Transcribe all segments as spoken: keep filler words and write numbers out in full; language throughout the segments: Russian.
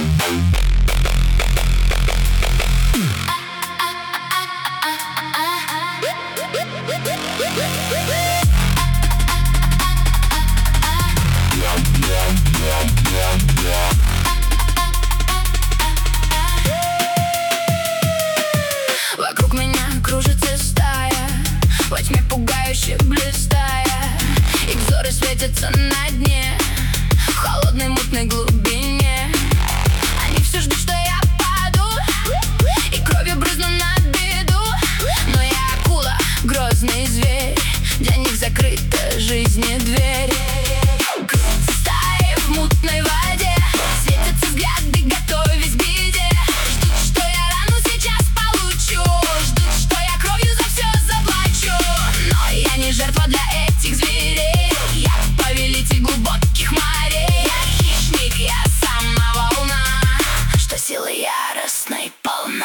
Вокруг меня кружится стая, во тьме пугающе блистая. Их взоры светятся на дне, в холодной мутной глубине. Они все ждут, что я паду и кровью брызну на беду. Но я акула, грозный зверь, для них закрыта жизни дверь. Крутятся стаи в мутной воде, светятся взгляды, готовясь к беде. Ждут, что я рану сейчас получу, ждут, что я кровью за все заплачу. Но я не жертва для этих зверей, я повелитель глубоких морей. Я хищник, я сама волна, что силы яростной полна.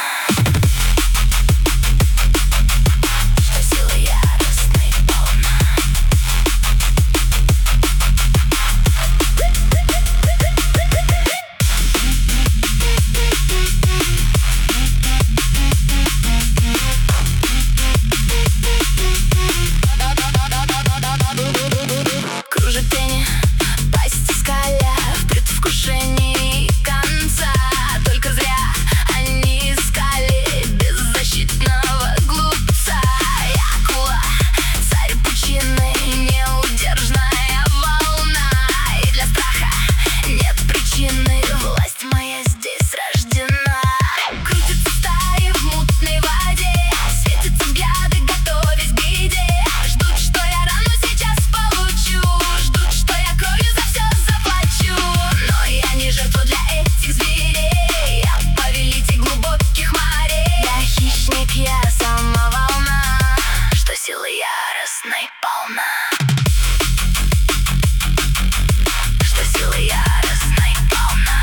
Кружит тени, пасть скаля, в предвкушении конца. Только зря они искали беззащитного глупца. Я акула, царь пучины, неудержная волна. И для страха нет причины, власть моя здесь рождена. Крутятся стаи в мутной воде, светятся взгляды, готовясь к беде. Ждут, что я рану сейчас получу, ждут, что я кровью за все заплачу. Но я не жертва для этих зверей, я повелитель глубоких морей. Я хищник, я сама волна, что силы яростной полна. Что силы яростной полна.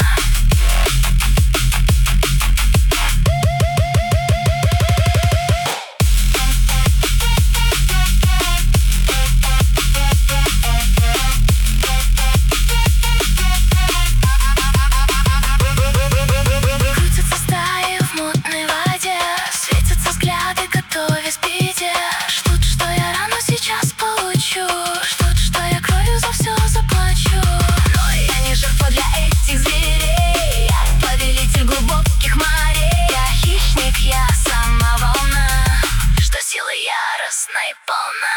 Крутятся стаи в мутной воде, светятся взгляды, готовясь к беде. Ждут, что я рану сейчас получу, ждут, что я кровью за все заплачу. Но я не жертва для этих зверей, я повелитель глубоких морей. Я хищник, я сама волна, что силы яростной полна.